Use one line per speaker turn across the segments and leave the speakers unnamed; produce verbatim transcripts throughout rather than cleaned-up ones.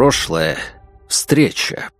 Прошлое. Встреча.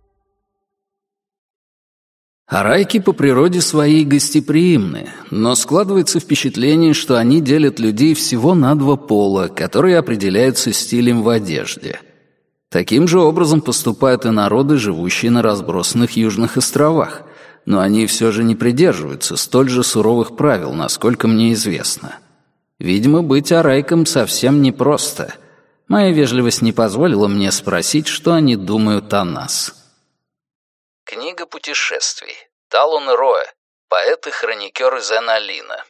Арайки по природе своей гостеприимны, но складывается впечатление, что они делят людей всего на два пола, которые определяются стилем в одежде. Таким же образом поступают и народы, живущие на разбросанных южных островах, но они все же не придерживаются столь же суровых правил, насколько мне известно. Видимо, быть арайком совсем непросто. Моя вежливость не позволила мне спросить, что они думают о нас. Книга путешествий. Талон Роэ. Поэт и хроникер из Эн-Алина.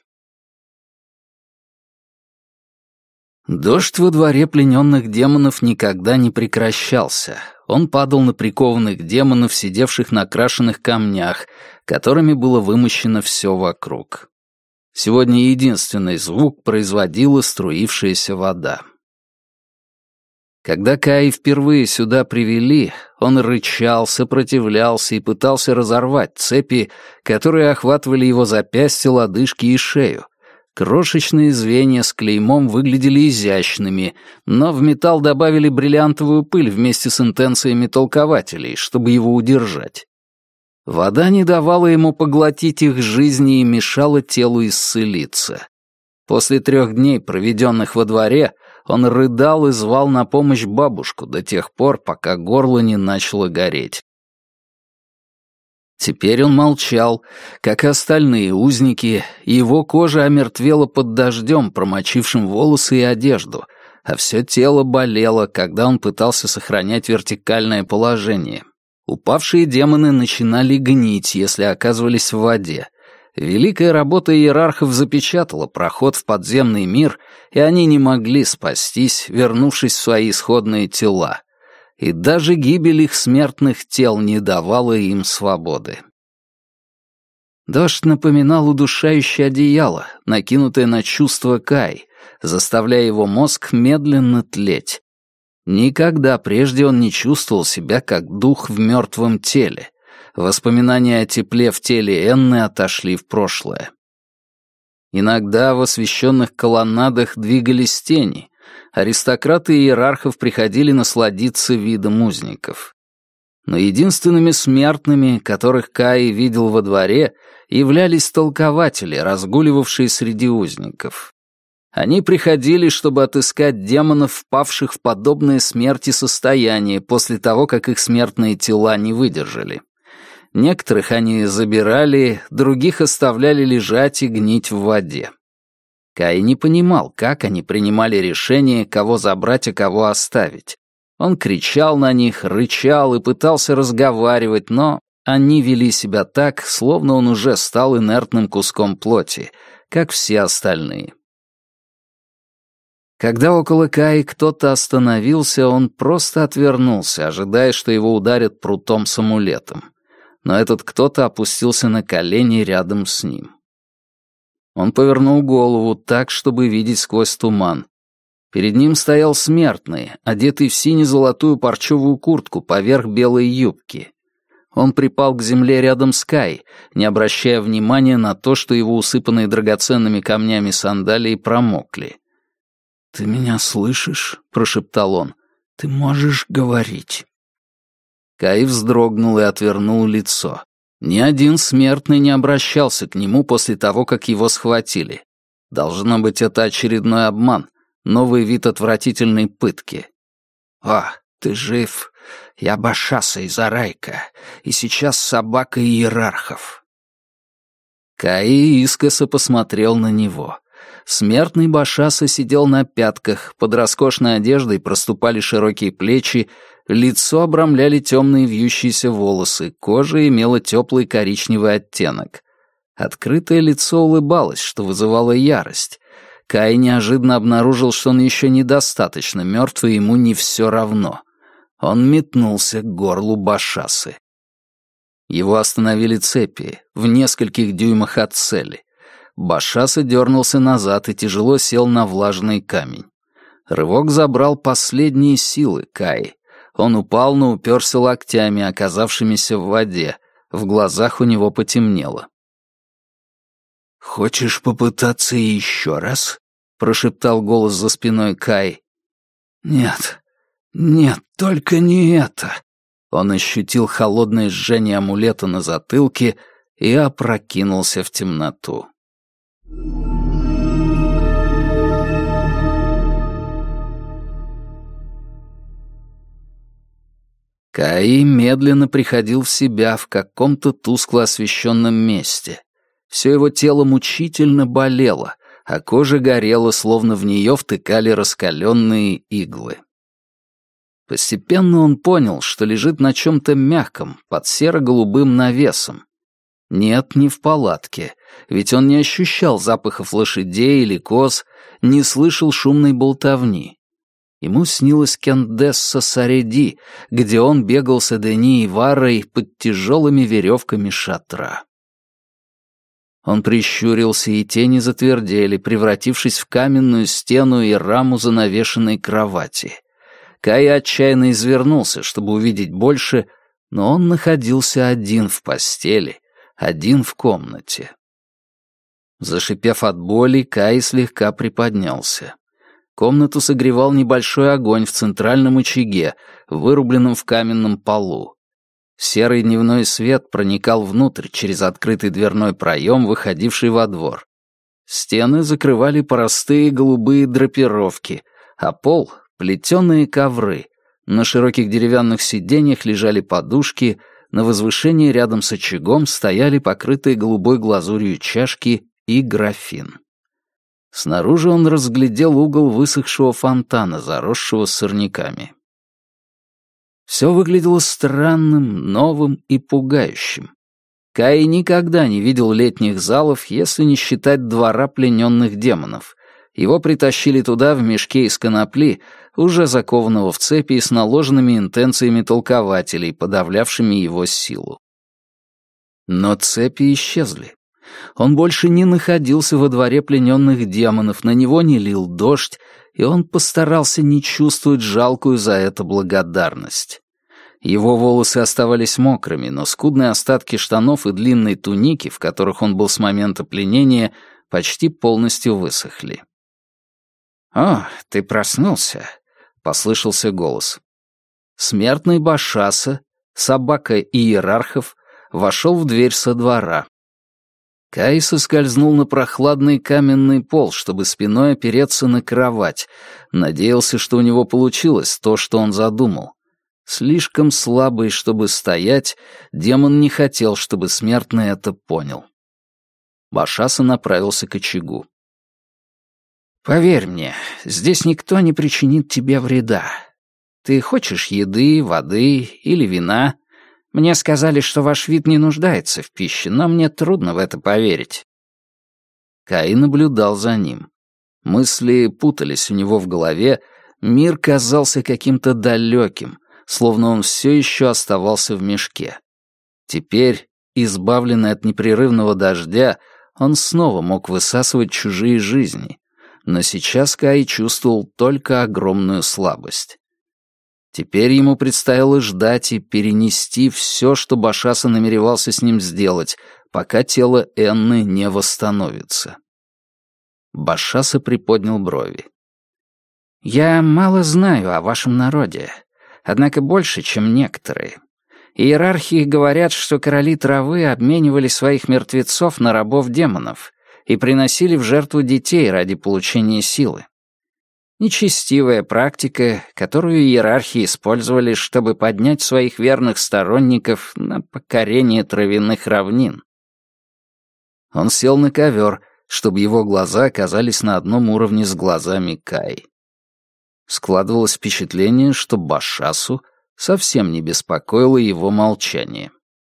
Дождь во дворе плененных демонов никогда не прекращался. Он падал на прикованных демонов, сидевших на крашеных камнях, которыми было вымощено все вокруг. Сегодня единственный звук производила струившаяся вода. Когда Каи впервые сюда привели, он рычал, сопротивлялся и пытался разорвать цепи, которые охватывали его запястья, лодыжки и шею. Крошечные звенья с клеймом выглядели изящными, но в металл добавили бриллиантовую пыль вместе с интенциями толкователей, чтобы его удержать. Вода не давала ему поглотить их жизни и мешала телу исцелиться. После трех дней, проведенных во дворе, он рыдал и звал на помощь бабушку до тех пор, пока горло не начало гореть. Теперь он молчал, как и остальные узники, и его кожа омертвела под дождем, промочившим волосы и одежду, а все тело болело, когда он пытался сохранять вертикальное положение. Упавшие демоны начинали гнить, если оказывались в воде. Великая работа иерархов запечатала проход в подземный мир, и они не могли спастись, вернувшись в свои исходные тела. И даже гибель их смертных тел не давала им свободы. Дождь напоминал удушающее одеяло, накинутое на чувство Кай, заставляя его мозг медленно тлеть. Никогда прежде он не чувствовал себя как дух в мертвом теле. Воспоминания о тепле в теле Энны отошли в прошлое. Иногда в освещенных колоннадах двигались тени. Аристократы иерархов приходили насладиться видом узников. Но единственными смертными, которых Каи видел во дворе, являлись толкователи, разгуливавшие среди узников. Они приходили, чтобы отыскать демонов, впавших в подобное смерти состояние после того, как их смертные тела не выдержали. Некоторых они забирали, других оставляли лежать и гнить в воде. Кай не понимал, как они принимали решение, кого забрать, а кого оставить. Он кричал на них, рычал и пытался разговаривать, но они вели себя так, словно он уже стал инертным куском плоти, как все остальные. Когда около Каи кто-то остановился, он просто отвернулся, ожидая, что его ударят прутом с амулетом. Но этот кто-то опустился на колени рядом с ним. Он повернул голову так, чтобы видеть сквозь туман. Перед ним стоял смертный, одетый в сине-золотую парчевую куртку поверх белой юбки. Он припал к земле рядом с Кай, не обращая внимания на то, что его усыпанные драгоценными камнями сандалии промокли. «Ты меня слышишь?» — прошептал он. «Ты можешь говорить». Кай вздрогнул и отвернул лицо. Ни один смертный не обращался к нему после того, как его схватили. Должно быть, это очередной обман, новый вид отвратительной пытки. «О, ты жив? Я Башаса из Арайка, и сейчас собака иерархов». Каи искоса посмотрел на него. Смертный Башаса сидел на пятках, под роскошной одеждой проступали широкие плечи, лицо обрамляли темные вьющиеся волосы, кожа имела теплый коричневый оттенок. Открытое лицо улыбалось, что вызывало ярость. Кай неожиданно обнаружил, что он еще недостаточно мертв, и ему не все равно. Он метнулся к горлу Башасы. Его остановили цепи, в нескольких дюймах от цели. Башаса дернулся назад и тяжело сел на влажный камень. Рывок забрал последние силы Каи. Он упал, но уперся локтями, оказавшимися в воде. В глазах у него потемнело. «Хочешь попытаться еще раз?» — прошептал голос за спиной Каи. «Нет, Нет, только не это. Он ощутил холодное жжение амулета на затылке и опрокинулся в темноту. Каи медленно приходил в себя в каком-то тускло освещенном месте. Все его тело мучительно болело, а кожа горела, словно в нее втыкали раскаленные иглы. Постепенно он понял, что лежит на чем-то мягком, под серо-голубым навесом. Нет, не в палатке, ведь он не ощущал запахов лошадей или коз, не слышал шумной болтовни. Ему снилась Кендесса Сареди, где он бегал с Эдени и Варой под тяжелыми веревками шатра. Он прищурился, и тени затвердели, превратившись в каменную стену и раму занавешенной кровати. Кай отчаянно извернулся, чтобы увидеть больше, но он находился один в постели, один в комнате. Зашипев от боли, Кай слегка приподнялся. Комнату согревал небольшой огонь в центральном очаге, вырубленном в каменном полу. Серый дневной свет проникал внутрь через открытый дверной проем, выходивший во двор. Стены закрывали простые голубые драпировки, а пол — плетеные ковры. На широких деревянных сиденьях лежали подушки, на возвышении рядом с очагом стояли покрытые голубой глазурью чашки и графин. Снаружи он разглядел угол высохшего фонтана, заросшего сорняками. Все выглядело странным, новым и пугающим. Кай никогда не видел летних залов, если не считать двора плененных демонов. Его притащили туда в мешке из конопли, уже закованного в цепи и с наложенными интенциями толкователей, подавлявшими его силу. Но цепи исчезли. Он больше не находился во дворе плененных демонов, на него не лил дождь, и он постарался не чувствовать жалкую за это благодарность. Его волосы оставались мокрыми, но скудные остатки штанов и длинной туники, в которых он был с момента пленения, почти полностью высохли. «О, ты проснулся», — послышался голос. Смертный Башаса, собака иерархов, вошел в дверь со двора. Кай соскользнул на прохладный каменный пол, чтобы спиной опереться на кровать. Надеялся, что у него получилось то, что он задумал. Слишком слабый, чтобы стоять, демон не хотел, чтобы смертный это понял. Башаса направился к очагу. «Поверь мне, здесь никто не причинит тебе вреда. Ты хочешь еды, воды или вина? Мне сказали, что ваш вид не нуждается в пище, но мне трудно в это поверить». Кай наблюдал за ним. Мысли путались у него в голове, мир казался каким-то далеким, словно он все еще оставался в мешке. Теперь, избавленный от непрерывного дождя, он снова мог высасывать чужие жизни, но сейчас Кай чувствовал только огромную слабость. Теперь ему предстояло ждать и перенести все, что Башаса намеревался с ним сделать, пока тело Энны не восстановится. Башаса приподнял брови. «Я мало знаю о вашем народе, однако больше, чем некоторые. Иерархии говорят, что короли травы обменивали своих мертвецов на рабов-демонов и приносили в жертву детей ради получения силы. Нечестивая практика, которую иерархи использовали, чтобы поднять своих верных сторонников на покорение травяных равнин. Он сел на ковер, чтобы его глаза оказались на одном уровне с глазами Кай. Складывалось впечатление, что Башасу совсем не беспокоило его молчание.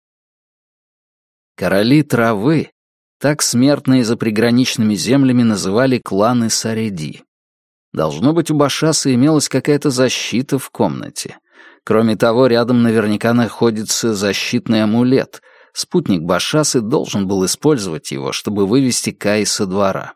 Короли травы, так смертные за приграничными землями называли кланы Сареди. Должно быть, у Башасы имелась какая-то защита в комнате. Кроме того, рядом наверняка находится защитный амулет. Спутник Башасы должен был использовать его, чтобы вывести Кай со двора.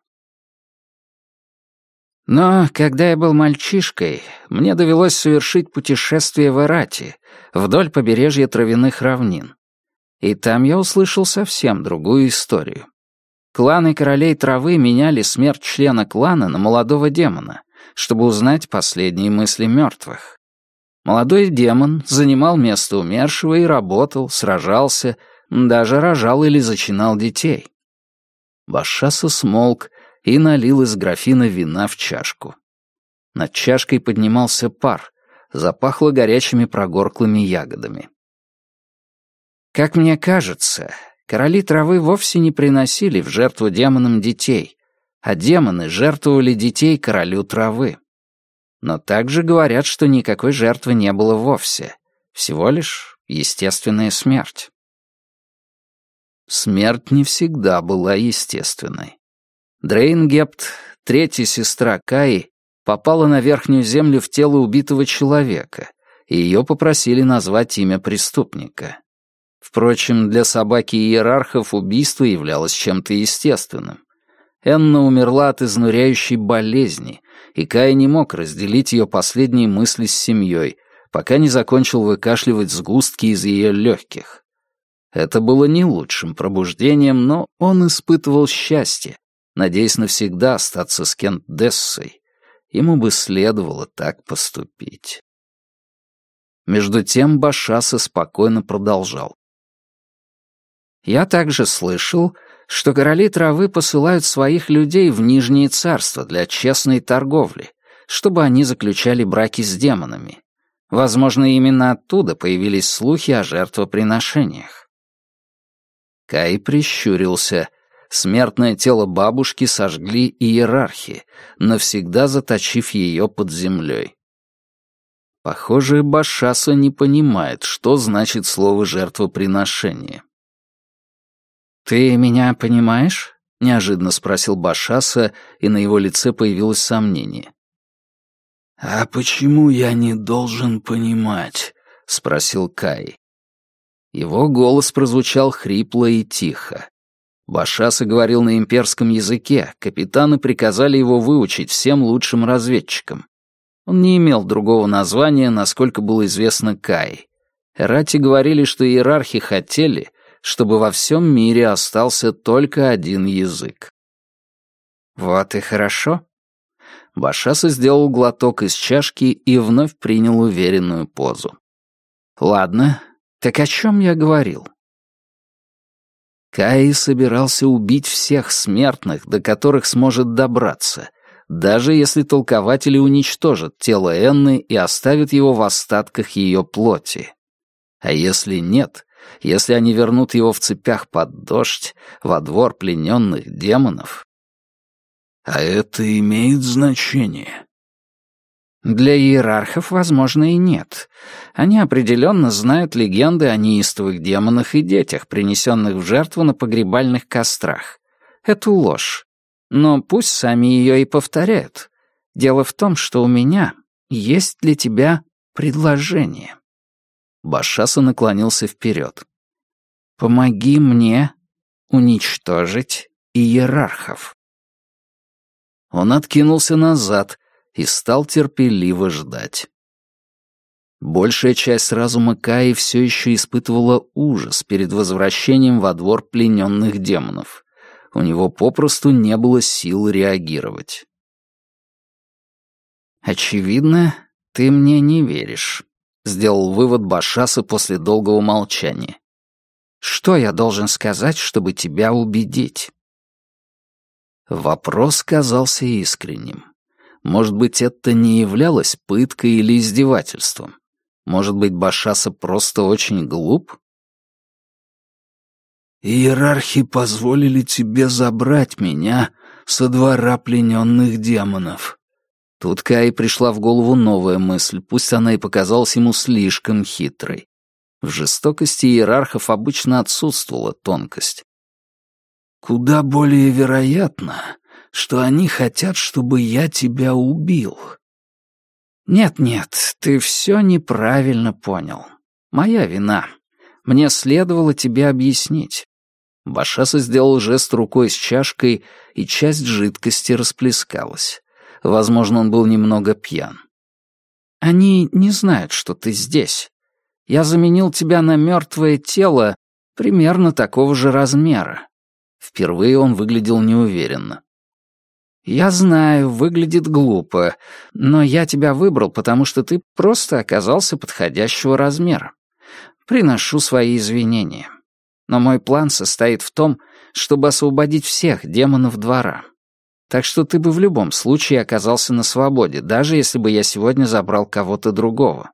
Но, когда я был мальчишкой, мне довелось совершить путешествие в Эрати, вдоль побережья травяных равнин. И там я услышал совсем другую историю. Кланы королей травы меняли смерть члена клана на молодого демона, чтобы узнать последние мысли мертвых. Молодой демон занимал место умершего и работал, сражался, даже рожал или зачинал детей. Башаса смолк и налил из графина вина в чашку. Над чашкой поднимался пар, запахло горячими прогорклыми ягодами. Как мне кажется, короли травы вовсе не приносили в жертву демонам детей, а демоны жертвовали детей королю травы. Но также говорят, что никакой жертвы не было вовсе, всего лишь естественная смерть. Смерть не всегда была естественной. Дрейнгепт, третья сестра Каи, попала на верхнюю землю в тело убитого человека, и ее попросили назвать имя преступника. Впрочем, для собаки иерархов убийство являлось чем-то естественным. Энна умерла от изнуряющей болезни, и Кай не мог разделить ее последние мысли с семьей, пока не закончил выкашливать сгустки из ее легких. Это было не лучшим пробуждением, но он испытывал счастье, надеясь навсегда остаться с Кент-Дессой. Ему бы следовало так поступить. Между тем Башаса спокойно продолжал. «Я также слышал, что короли травы посылают своих людей в Нижние царства для честной торговли, чтобы они заключали браки с демонами. Возможно, именно оттуда появились слухи о жертвоприношениях». Кай прищурился. Смертное тело бабушки сожгли иерархи, навсегда заточив ее под землей. Похоже, Башаса не понимает, что значит слово «жертвоприношение». «Ты меня понимаешь?» — неожиданно спросил Башаса, и на его лице появилось сомнение. «А почему я не должен понимать?» — спросил Кай. Его голос прозвучал хрипло и тихо. Башаса говорил на имперском языке, капитаны приказали его выучить всем лучшим разведчикам. Он не имел другого названия, насколько было известно Кай. Эрати говорили, что иерархи хотели, чтобы во всем мире остался только один язык. «Вот и хорошо». Башаса сделал глоток из чашки и вновь принял уверенную позу. «Ладно, так о чем я говорил?» Кай собирался убить всех смертных, до которых сможет добраться, даже если толкователи уничтожат тело Энны и оставят его в остатках ее плоти. А если нет, если они вернут его в цепях под дождь, во двор плененных демонов... А это имеет значение? Для иерархов, возможно, и нет. Они определенно знают легенды о неистовых демонах и детях, принесенных в жертву на погребальных кострах. Это ложь. Но пусть сами ее и повторяют. Дело в том, что у меня есть для тебя предложение. Башаса наклонился вперед. Помоги мне уничтожить иерархов. Он откинулся назад и стал терпеливо ждать. Большая часть разума Каи все еще испытывала ужас перед возвращением во двор плененных демонов. У него попросту не было сил реагировать. «Очевидно, ты мне не веришь», — сделал вывод Башаса после долгого молчания. «Что я должен сказать, чтобы тебя убедить?» Вопрос казался искренним. Может быть, это не являлось пыткой или издевательством? Может быть, Башаса просто очень глуп? «Иерархи позволили тебе забрать меня со двора плененных демонов». Тут Кай пришла в голову новая мысль, пусть она и показалась ему слишком хитрой. В жестокости иерархов обычно отсутствовала тонкость. «Куда более вероятно, что они хотят, чтобы я тебя убил». «Нет-нет, ты все неправильно понял. Моя вина. Мне следовало тебе объяснить». Башаса сделал жест рукой с чашкой, и часть жидкости расплескалась. Возможно, он был немного пьян. «Они не знают, что ты здесь. Я заменил тебя на мертвое тело примерно такого же размера». Впервые он выглядел неуверенно. Я знаю, выглядит глупо, но я тебя выбрал, потому что ты просто оказался подходящего размера. Приношу свои извинения. Но мой план состоит в том, чтобы освободить всех демонов двора. Так что ты бы в любом случае оказался на свободе, даже если бы я сегодня забрал кого-то другого».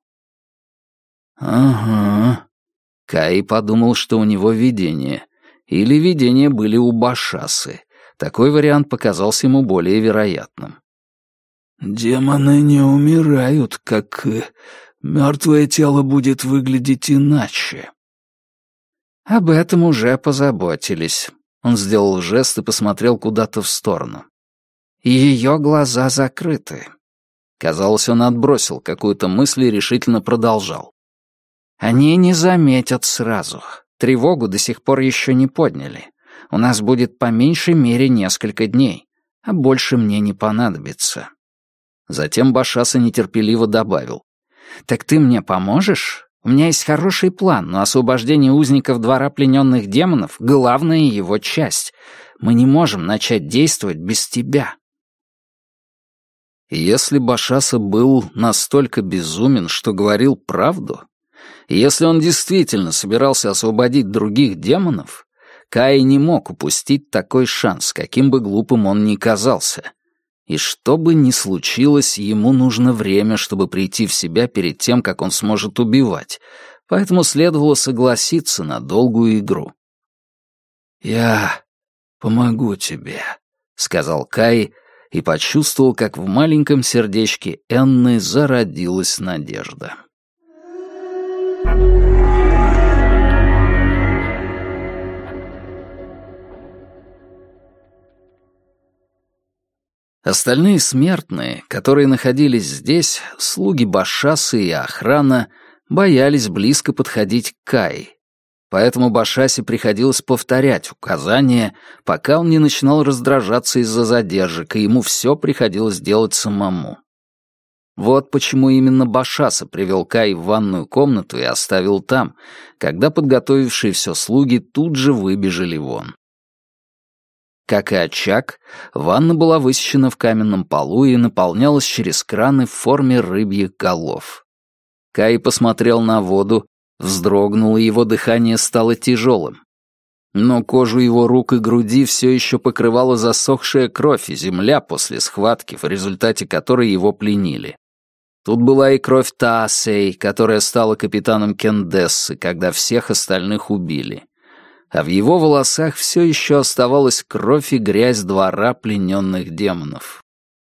«Ага». Кай подумал, что у него видение. Или видения были у Башасы. Такой вариант показался ему более вероятным. «Демоны не умирают, как мертвое тело будет выглядеть иначе». «Об этом уже позаботились». Он сделал жест и посмотрел куда-то в сторону. «Ее глаза закрыты». Казалось, он отбросил какую-то мысль и решительно продолжал. «Они не заметят сразу. Тревогу до сих пор еще не подняли. У нас будет по меньшей мере несколько дней, а больше мне не понадобится». Затем Башаса нетерпеливо добавил. «Так ты мне поможешь? У меня есть хороший план, но освобождение узников двора плененных демонов — главная его часть. Мы не можем начать действовать без тебя». Если Башаса был настолько безумен, что говорил правду, если он действительно собирался освободить других демонов, Кай не мог упустить такой шанс, каким бы глупым он ни казался. И что бы ни случилось, ему нужно время, чтобы прийти в себя перед тем, как он сможет убивать, поэтому следовало согласиться на долгую игру. «Я помогу тебе», — сказал Кай, и почувствовал, как в маленьком сердечке Энны зародилась надежда. Остальные смертные, которые находились здесь, слуги Башасы и охрана, боялись близко подходить к Кай. Поэтому Башасе приходилось повторять указания, пока он не начинал раздражаться из-за задержек, и ему все приходилось делать самому. Вот почему именно Башаса привел Кай в ванную комнату и оставил там, когда подготовившие все слуги тут же выбежали вон. Как и очаг, ванна была высечена в каменном полу и наполнялась через краны в форме рыбьих голов. Кай посмотрел на воду, вздрогнул, и его дыхание стало тяжелым. Но кожу его рук и груди все еще покрывала засохшая кровь и земля после схватки, в результате которой его пленили. Тут была и кровь Таасей, которая стала капитаном Кендессы, когда всех остальных убили. А в его волосах все еще оставалась кровь и грязь двора плененных демонов.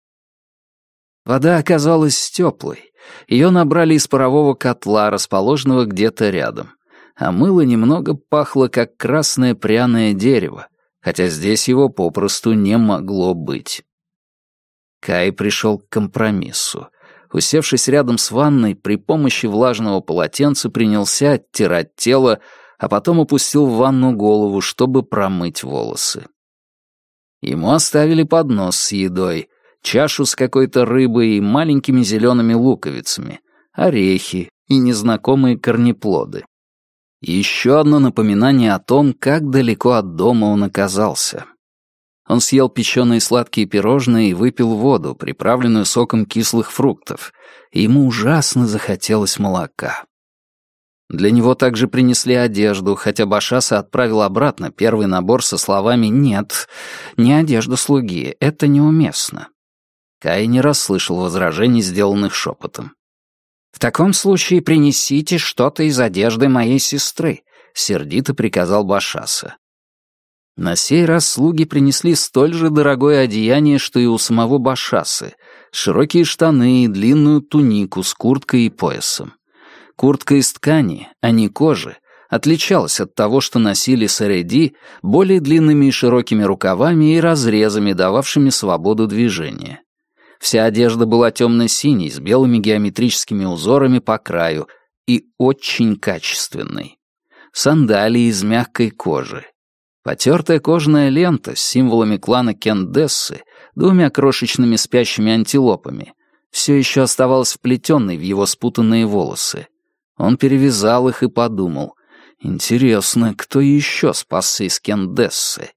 Вода оказалась теплой. Ее набрали из парового котла, расположенного где-то рядом. А мыло немного пахло, как красное пряное дерево, хотя здесь его попросту не могло быть. Кай пришел к компромиссу. Усевшись рядом с ванной, при помощи влажного полотенца принялся оттирать тело, а потом опустил в ванну голову, чтобы промыть волосы. Ему оставили поднос с едой, чашу с какой-то рыбой и маленькими зелеными луковицами, орехи и незнакомые корнеплоды. И еще одно напоминание о том, как далеко от дома он оказался. Он съел печеные сладкие пирожные и выпил воду, приправленную соком кислых фруктов, и ему ужасно захотелось молока. Для него также принесли одежду, хотя Башаса отправил обратно первый набор со словами «Нет, не одежда слуги, это неуместно». Кай не расслышал возражений, сделанных шепотом. «В таком случае принесите что-то из одежды моей сестры», — сердито приказал Башаса. На сей раз слуги принесли столь же дорогое одеяние, что и у самого Башасы, широкие штаны и длинную тунику с курткой и поясом. Куртка из ткани, а не кожи, отличалась от того, что носили сареди, более длинными и широкими рукавами и разрезами, дававшими свободу движения. Вся одежда была темно-синей, с белыми геометрическими узорами по краю и очень качественной. Сандалии из мягкой кожи. Потертая кожаная лента с символами клана Кендессы, двумя крошечными спящими антилопами, все еще оставалась вплетенной в его спутанные волосы. Он перевязал их и подумал, интересно, кто еще спасся из Кендессы?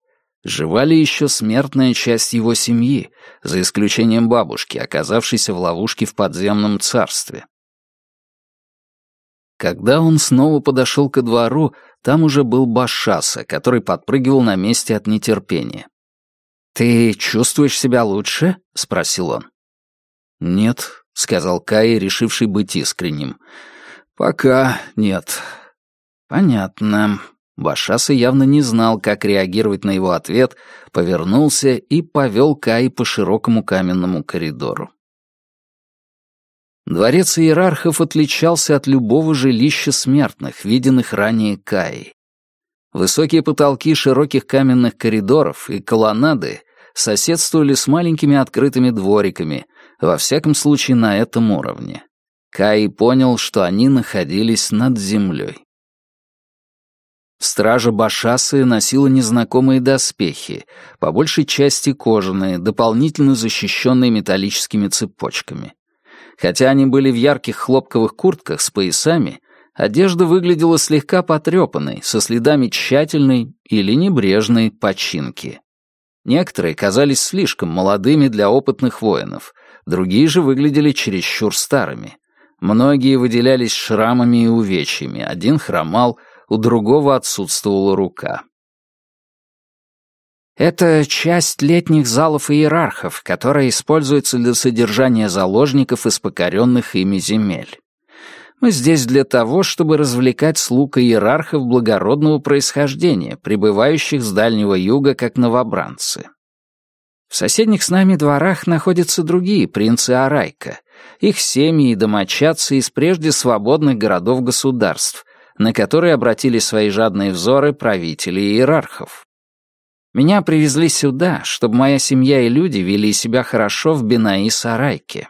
Жива ли еще смертная часть его семьи, за исключением бабушки, оказавшейся в ловушке в подземном царстве? Когда он снова подошел ко двору, там уже был Башаса, который подпрыгивал на месте от нетерпения. «Ты чувствуешь себя лучше?» — спросил он. «Нет», — сказал Кай, решивший быть искренним. «Пока нет». «Понятно». Башаса явно не знал, как реагировать на его ответ, повернулся и повел Кай по широкому каменному коридору. Дворец иерархов отличался от любого жилища смертных, виденных ранее Каей. Высокие потолки широких каменных коридоров и колоннады соседствовали с маленькими открытыми двориками, во всяком случае на этом уровне. Кай понял, что они находились над землей. Стража Башасы носила незнакомые доспехи, по большей части кожаные, дополнительно защищенные металлическими цепочками. Хотя они были в ярких хлопковых куртках с поясами, одежда выглядела слегка потрепанной, со следами тщательной или небрежной починки. Некоторые казались слишком молодыми для опытных воинов, другие же выглядели чересчур старыми. Многие выделялись шрамами и увечьями, один хромал, у другого отсутствовала рука. «Это часть летних залов иерархов, которая используется для содержания заложников из покоренных ими земель. Мы здесь для того, чтобы развлекать слуг иерархов благородного происхождения, прибывающих с Дальнего Юга как новобранцы. В соседних с нами дворах находятся другие принцы Арайка, их семьи и домочадцы из прежде свободных городов-государств, на которые обратили свои жадные взоры правители иерархов. Меня привезли сюда, чтобы моя семья и люди вели себя хорошо в Бенаис-Арайке».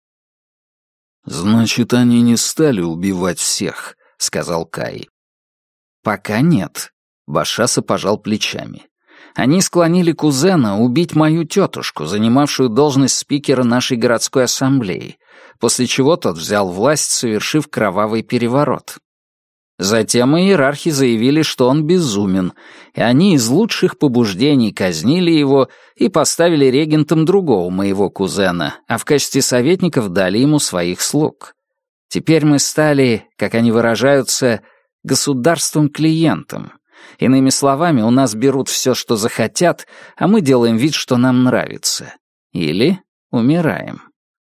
«Значит, они не стали убивать всех», — сказал Кай. «Пока нет», — Башаса пожал плечами. «Они склонили кузена убить мою тетушку, занимавшую должность спикера нашей городской ассамблеи, после чего тот взял власть, совершив кровавый переворот. Затем иерархи заявили, что он безумен, и они из лучших побуждений казнили его и поставили регентом другого моего кузена, а в качестве советников дали ему своих слуг. Теперь мы стали, как они выражаются, государством-клиентом. Иными словами, у нас берут все, что захотят, а мы делаем вид, что нам нравится. Или умираем».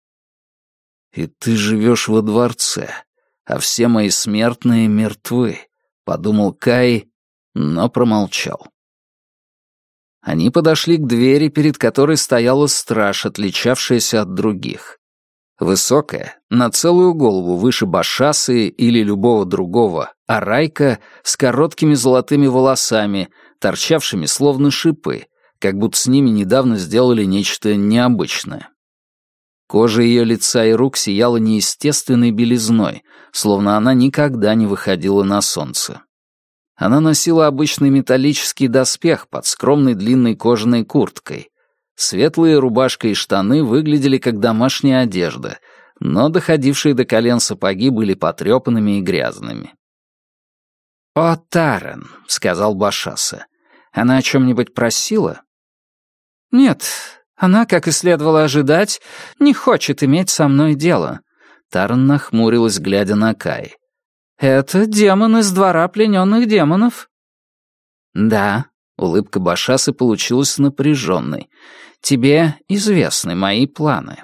«И ты живешь во дворце, а все мои смертные мертвы», — подумал Кай, но промолчал. Они подошли к двери, перед которой стояла страж, отличавшаяся от других. Высокая, на целую голову выше Башасы или любого другого, Арайка с короткими золотыми волосами, торчавшими словно шипы, как будто с ними недавно сделали нечто необычное. Кожа ее лица и рук сияла неестественной белизной, словно она никогда не выходила на солнце. Она носила обычный металлический доспех под скромной длинной кожаной курткой. Светлые рубашка и штаны выглядели как домашняя одежда, но доходившие до колен сапоги были потрепанными и грязными. «О, Тарен», — сказал Башаса, — «она о чем-нибудь просила?» «Нет, она, как и следовало ожидать, не хочет иметь со мной дело». Тарен нахмурилась, глядя на Кай. «Это демон из двора плененных демонов». «Да», — улыбка Башасы получилась напряженной. «Тебе известны мои планы».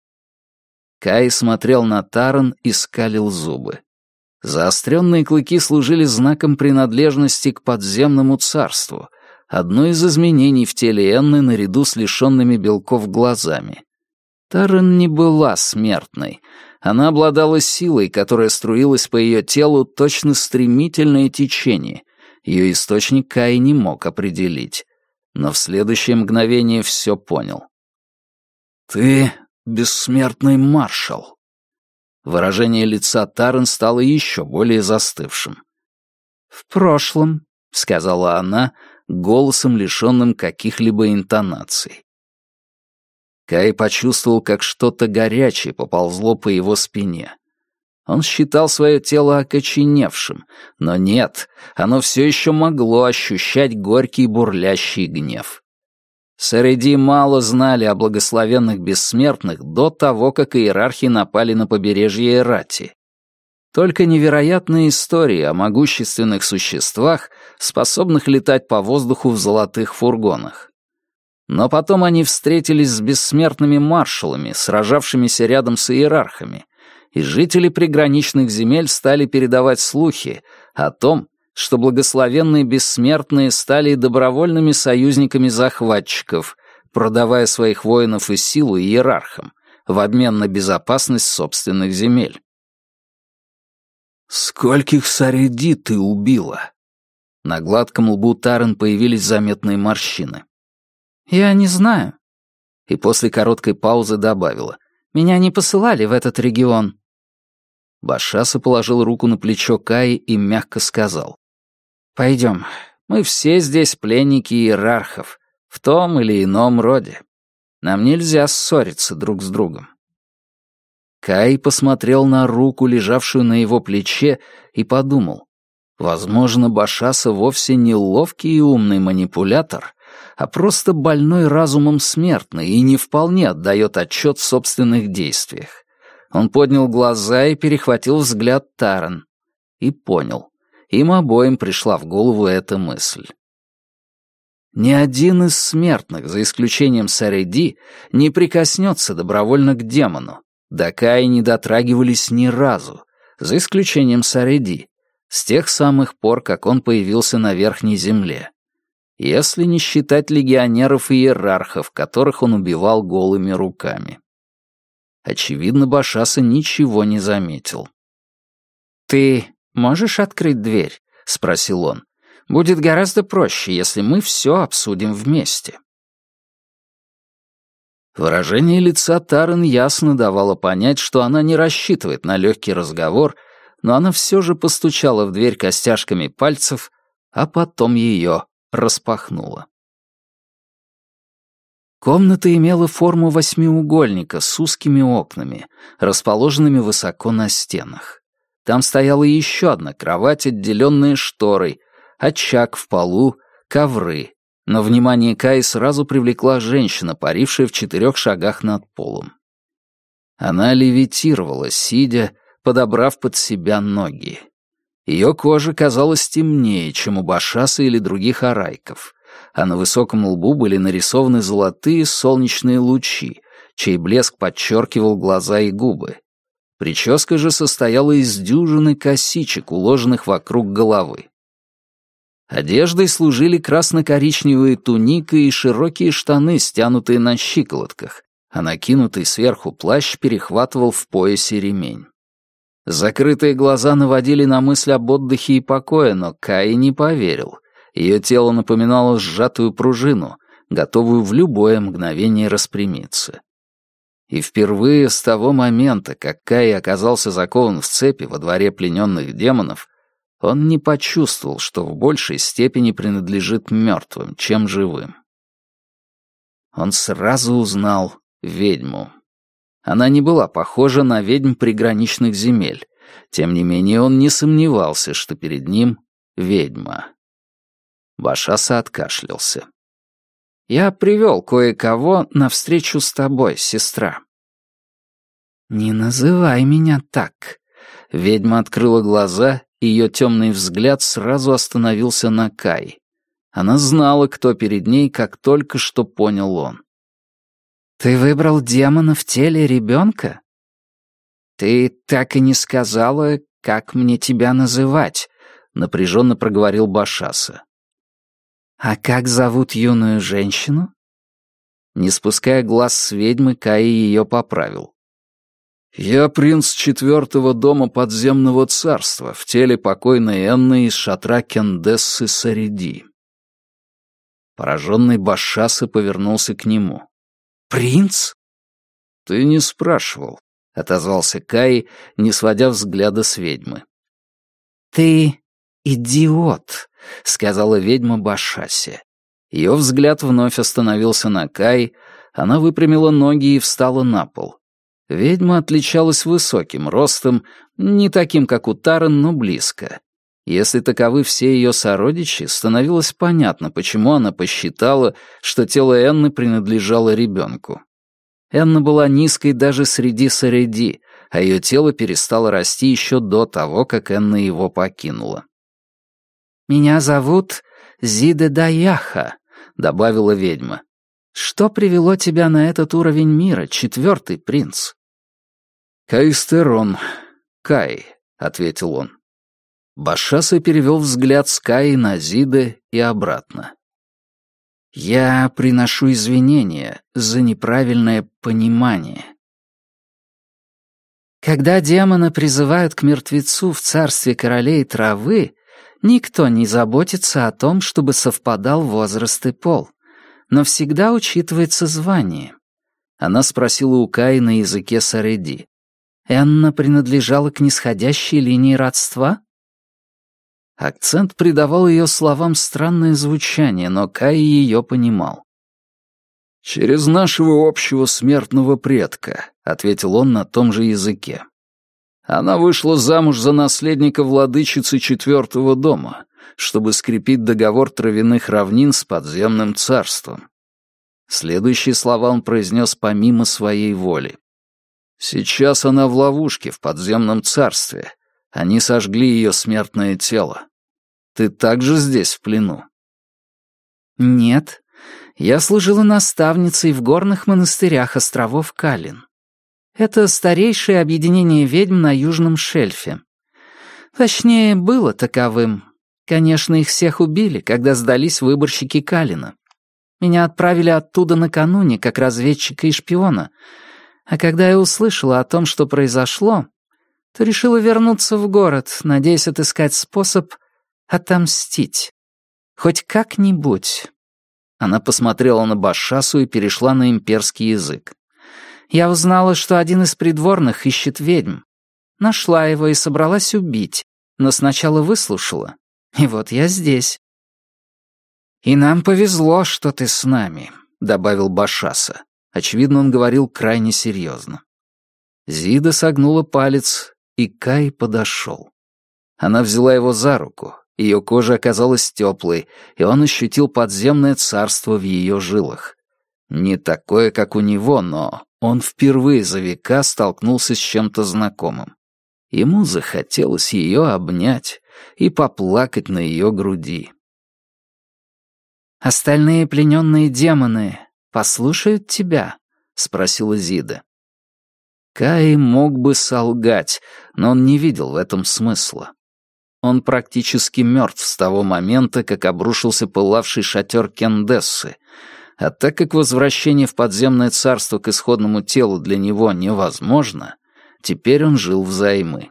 Кай смотрел на Тарен и скалил зубы. Заостренные клыки служили знаком принадлежности к подземному царству, одно из изменений в теле Энны наряду с лишенными белков глазами. Тарен не была смертной. Она обладала силой, которая струилась по ее телу точно стремительное течение. Ее источник Кай не мог определить. Но в следующее мгновение все понял. «Ты бессмертный маршал». Выражение лица Тарен стало еще более застывшим. «В прошлом», — сказала она, голосом, лишенным каких-либо интонаций. Кай почувствовал, как что-то горячее поползло по его спине. Он считал свое тело окоченевшим, но нет, оно все еще могло ощущать горький бурлящий гнев. Сареди мало знали о благословенных бессмертных до того, как иерархи напали на побережье Эрати. Только невероятные истории о могущественных существах, способных летать по воздуху в золотых фургонах. Но потом они встретились с бессмертными маршалами, сражавшимися рядом с иерархами, и жители приграничных земель стали передавать слухи о том, что благословенные бессмертные стали добровольными союзниками захватчиков, продавая своих воинов и силу иерархам в обмен на безопасность собственных земель. «Скольких Сареди ты убила?» На гладком лбу Тарен появились заметные морщины. «Я не знаю». И после короткой паузы добавила. «Меня не посылали в этот регион». Башаса положил руку на плечо Каи и мягко сказал. «Пойдем, мы все здесь пленники иерархов, в том или ином роде. Нам нельзя ссориться друг с другом». Кай посмотрел на руку, лежавшую на его плече, и подумал. Возможно, Башаса вовсе не ловкий и умный манипулятор, а просто больной разумом смертный и не вполне отдает отчет в собственных действиях. Он поднял глаза и перехватил взгляд Тарен. И понял. Им обоим пришла в голову эта мысль. Ни один из смертных, за исключением Сареди, не прикоснется добровольно к демону. До Каи не дотрагивались ни разу, за исключением Сареди, с тех самых пор, как он появился на Верхней Земле. Если не считать легионеров и иерархов, которых он убивал голыми руками. Очевидно, Башаса ничего не заметил. «Ты можешь открыть дверь?» — спросил он. «Будет гораздо проще, если мы все обсудим вместе». Выражение лица Тарен ясно давало понять, что она не рассчитывает на легкий разговор, но она все же постучала в дверь костяшками пальцев, а потом ее распахнула. Комната имела форму восьмиугольника с узкими окнами, расположенными высоко на стенах. Там стояла еще одна кровать, отделенная шторой, очаг в полу, ковры. Но внимание Каи сразу привлекла женщина, парившая в четырех шагах над полом. Она левитировала, сидя, подобрав под себя ноги. Ее кожа казалась темнее, чем у Башаса или других арайков, а на высоком лбу были нарисованы золотые солнечные лучи, чей блеск подчеркивал глаза и губы. Прическа же состояла из дюжины косичек, уложенных вокруг головы. Одеждой служили красно-коричневые туника и широкие штаны, стянутые на щиколотках, а накинутый сверху плащ перехватывал в поясе ремень. Закрытые глаза наводили на мысль об отдыхе и покое, но Каи не поверил. Ее тело напоминало сжатую пружину, готовую в любое мгновение распрямиться. И впервые с того момента, как Каи оказался закован в цепи во дворе плененных демонов, он не почувствовал, что в большей степени принадлежит мертвым, чем живым. Он сразу узнал ведьму. Она не была похожа на ведьм приграничных земель. Тем не менее, он не сомневался, что перед ним ведьма. Башаса откашлялся. «Я привел кое-кого на встречу с тобой, сестра». «Не называй меня так». Ведьма открыла глаза, и ее темный взгляд сразу остановился на Кай. Она знала, кто перед ней, как только что понял он. «Ты выбрал демона в теле ребенка? Ты так и не сказала, как мне тебя называть», — напряженно проговорил Башаса. «А как зовут юную женщину?» Не спуская глаз с ведьмы, Каи ее поправил. «Я принц четвертого дома подземного царства в теле покойной Энны из шатра Кендессы Сареди». Пораженный Башаса повернулся к нему. «Принц?» «Ты не спрашивал», — отозвался Каи, не сводя взгляда с ведьмы. «Ты идиот», — сказала ведьма Башасе. Ее взгляд вновь остановился на Каи, она выпрямила ноги и встала на пол. Ведьма отличалась высоким ростом, не таким, как у Таран, но близко. Если таковы все ее сородичи, становилось понятно, почему она посчитала, что тело Энны принадлежало ребенку. Энна была низкой даже среди сареди, а ее тело перестало расти еще до того, как Энна его покинула. «Меня зовут Зиде Даяха», — добавила ведьма. «Что привело тебя на этот уровень мира, четвертый принц?» «Каистерон, Кай», — ответил он. Башаса перевел взгляд с Каи на Зиде и обратно. «Я приношу извинения за неправильное понимание». Когда демона призывают к мертвецу в царстве королей травы, никто не заботится о том, чтобы совпадал возраст и пол, но всегда учитывается звание. Она спросила у Каи на языке сареди. Энна принадлежала к нисходящей линии родства? Акцент придавал ее словам странное звучание, но Кай ее понимал. «Через нашего общего смертного предка», — ответил он на том же языке. «Она вышла замуж за наследника владычицы четвертого дома, чтобы скрепить договор травяных равнин с подземным царством». Следующие слова он произнес помимо своей воли. «Сейчас она в ловушке в подземном царстве. Они сожгли ее смертное тело. Ты также здесь в плену?» «Нет. Я служила наставницей в горных монастырях островов Калин. Это старейшее объединение ведьм на Южном шельфе. Точнее, было таковым. Конечно, их всех убили, когда сдались выборщики Калина. Меня отправили оттуда накануне, как разведчика и шпиона. А когда я услышала о том, что произошло, то решила вернуться в город, надеясь отыскать способ отомстить. Хоть как-нибудь». Она посмотрела на Башасу и перешла на имперский язык. «Я узнала, что один из придворных ищет ведьм. Нашла его и собралась убить, но сначала выслушала. И вот я здесь». «И нам повезло, что ты с нами», — добавил Башаса. Очевидно, он говорил крайне серьезно. Зида согнула палец, и Кай подошел. Она взяла его за руку. Ее кожа оказалась теплой, и он ощутил подземное царство в ее жилах. Не такое, как у него, но он впервые за века столкнулся с чем-то знакомым. Ему захотелось ее обнять и поплакать на ее груди. «Остальные плененные демоны послушают тебя?» — спросила Зида. Кай мог бы солгать, но он не видел в этом смысла. Он практически мертв с того момента, как обрушился пылавший шатер Кендессы, а так как возвращение в подземное царство к исходному телу для него невозможно, теперь он жил взаймы.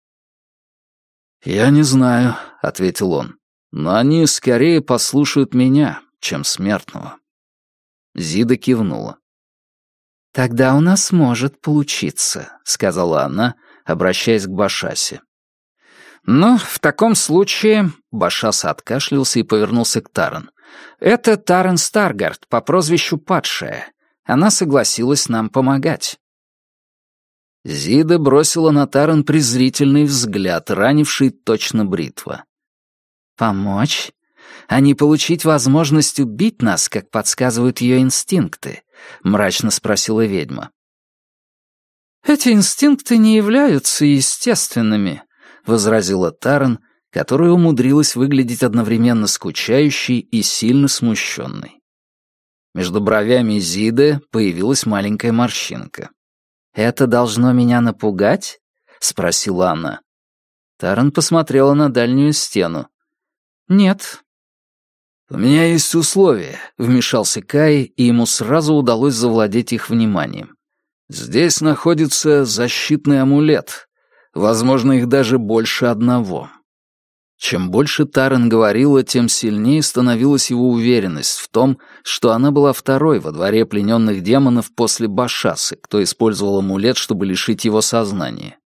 «Я не знаю», — ответил он, — «но они скорее послушают меня, чем смертного». Зида кивнула. «Тогда у нас может получиться», — сказала она, обращаясь к Башасе. «Ну, в таком случае...» — Башаса откашлялся и повернулся к Таран. «Это Таран Старгард по прозвищу Падшая. Она согласилась нам помогать». Зида бросила на Таран презрительный взгляд, ранивший точно бритва. «Помочь? А не получить возможность убить нас, как подсказывают ее инстинкты?» — мрачно спросила ведьма. «Эти инстинкты не являются естественными», — возразила Таран, которая умудрилась выглядеть одновременно скучающей и сильно смущенной. Между бровями Зиды появилась маленькая морщинка. «Это должно меня напугать?» — спросила она. Таран посмотрела на дальнюю стену. «Нет». «У меня есть условия», — вмешался Кай, и ему сразу удалось завладеть их вниманием. «Здесь находится защитный амулет. Возможно, их даже больше одного». Чем больше Таран говорила, тем сильнее становилась его уверенность в том, что она была второй во дворе плененных демонов после Башасы, кто использовал амулет, чтобы лишить его сознания.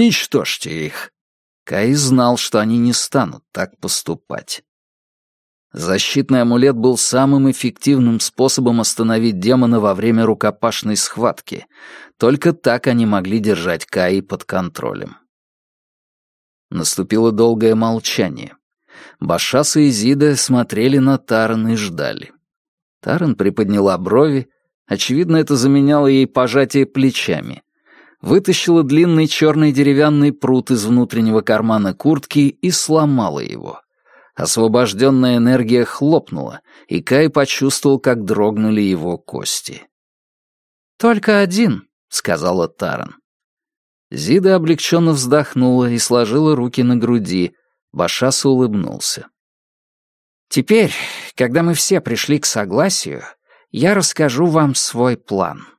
«Уничтожьте их». Кай знал, что они не станут так поступать. Защитный амулет был самым эффективным способом остановить демона во время рукопашной схватки. Только так они могли держать Каи под контролем. Наступило долгое молчание. Башаса и Зида смотрели на Таран и ждали. Таран приподняла брови. Очевидно, это заменяло ей пожатие плечами. Вытащила длинный черный деревянный прут из внутреннего кармана куртки и сломала его. Освобожденная энергия хлопнула, и Кай почувствовал, как дрогнули его кости. «Только один», — сказала Таран. Зида облегченно вздохнула и сложила руки на груди. Башаса улыбнулся. «Теперь, когда мы все пришли к согласию, я расскажу вам свой план».